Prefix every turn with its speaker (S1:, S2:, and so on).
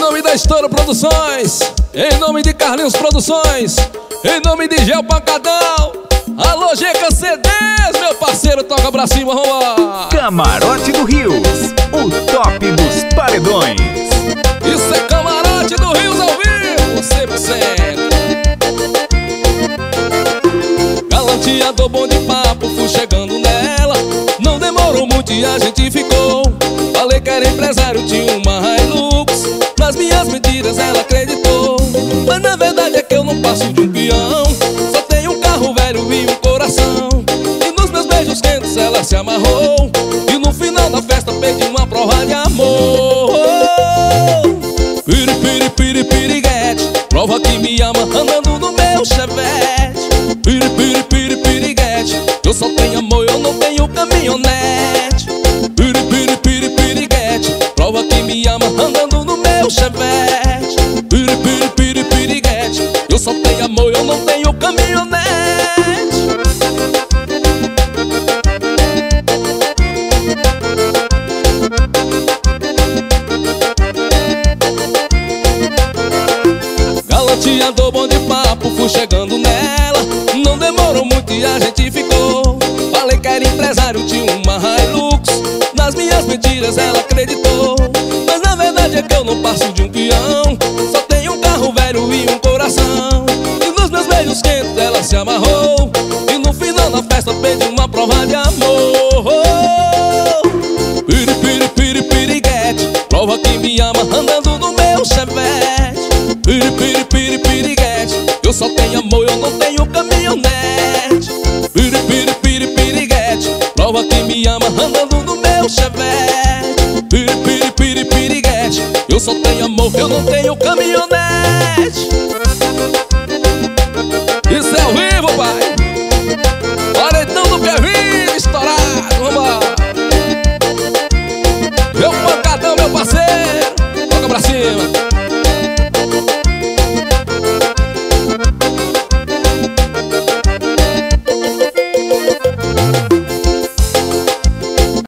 S1: nome da Estouro Produções, em nome de Carlinhos Produções, em nome de Gel Pancadão. Alô, GK CDs, meu parceiro, toca pra cima, vamos lá.
S2: Camarote do Rios, o top dos paredões.
S1: Isso é Camarote do Rios ao vivo, 100%. Galanteador, bom de papo, fui chegando nela. Não demorou muito e a gente ficou. Falei que era empresário, tinha uma Hilux. Nas minhas mentiras ela acreditou. Mas na verdade é que eu não passo de um peão. Só tenho um carro velho e um coração. E nos meus beijos quentes ela se amarrou. E no final da festa pedi uma prova de amor. Piri, piri, piri, piriguete, prova que me ama andando no meu Chevette. Piri, piri, piri, piriguete, eu só tenho amor, eu não tenho caminhonete. Piri, piri, piri, piriguete, prova que me ama andando no meu Chevette. Piri, piri, piri, piriguete, eu só tenho amor, eu não tenho caminhonete. Galanteador, bom de papo, fui chegando nela. Não demorou muito e a gente ficou. Falei que era empresário, tinha uma Hilux. Nas minhas mentiras ela acreditou. Mas na verdade é que eu não passo de um peão. Só tenho um carro velho e um coração. E nos meus beijos quentes ela se amarrou. E no final da festa pedi uma prova de amor. Piri, piri, piri, piriguete, prova que me ama andando no meu Chevette. Piri, piri, piri, piriguete, eu só tenho amor, eu não tenho caminhonete. Piri, piri, piri, piriguete, prova que me ama andando no meu Chevette. Piri, piri, piri, piriguete, eu só tenho amor, eu não tenho caminhonete.